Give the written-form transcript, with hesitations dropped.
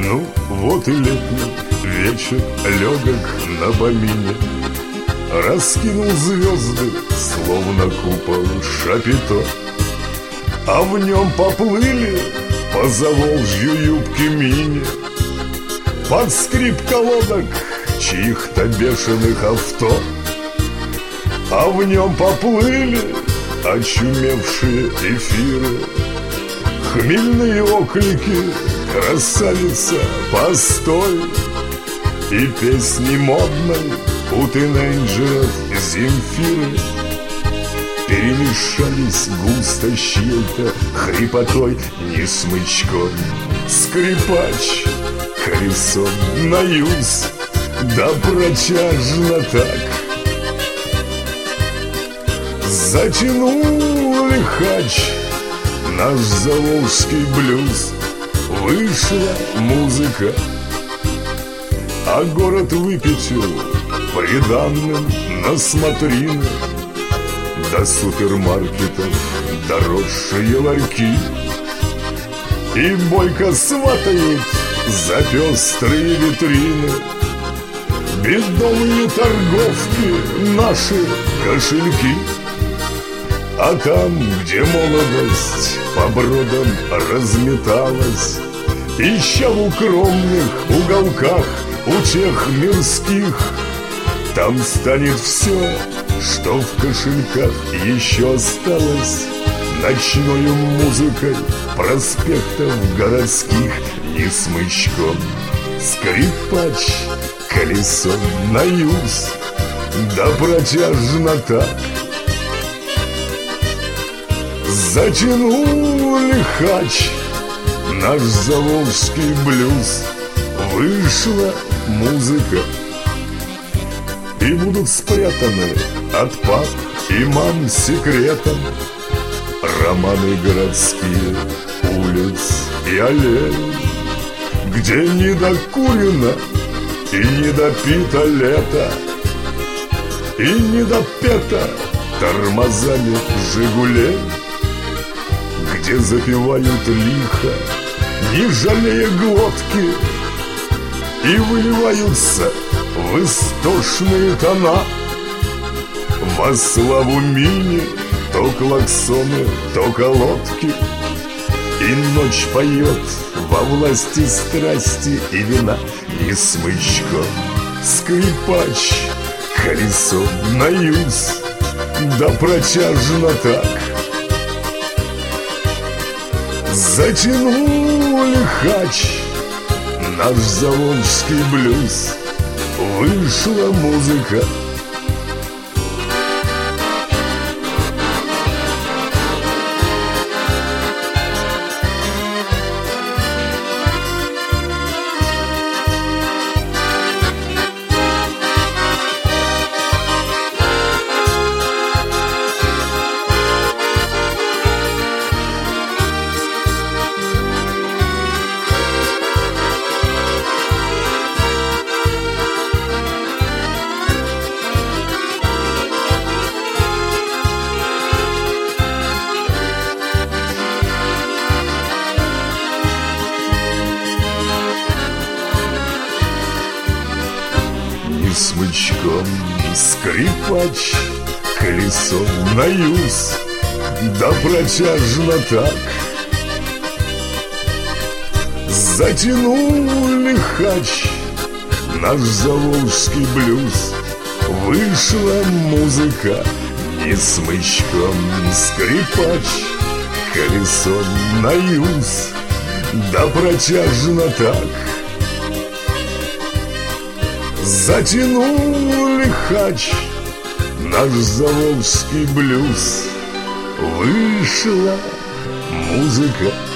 Ну, вот и летний вечер легок на помине, раскинул звезды, словно купол шапито, а в нем поплыли по Заволжью юбки мини под скрип колодок чьих-то бешеных авто. А в нем поплыли очумевшие эфиры, хмельные оклики «Красавица, постой!» и песни модной у тинейджеров Земфиры перемешались густо с чьей-то хрипотой. Не смычком скрипач колесом на юз, да протяжно так затянул лихач наш заволжский блюз. Вышла музыка, а город выпятил приданным на смотрины, до супермаркетов доросшие ларьки, и бойко сватают за пестрые витрины бедовые торговки наши кошельки. А там, где молодость по бродам разметалась, ища в укромных уголках у тех мирских, там станет все, что в кошельках еще осталось, ночною музыкой проспектов городских. Не смычком скрипач колесом на юз, да протяжно так затянул лихач наш заволжский блюз. Вышла музыка, и будут спрятаны от пап и мам секретом романы городские улиц и аллей, где не докурено и не допито лето, и не допето тормозами «Жигулей», где запевают лихо, не жалея глотки, и выливаются в истошные тона во славу мини то клаксоны, то колодки. И ночь поет во власти страсти и вина. Не смычком скрипач колесом на юз, да протяжно так затянул лихач наш заволжский блюз. Вышла музыка, смычком скрипач колесом на юз, да протяжно так затянул лихач наш заволжский блюз. Вышла музыка, не смычком скрипач колесом на юз, да протяжно так затянул лихач наш заволжский блюз. Вышла музыка.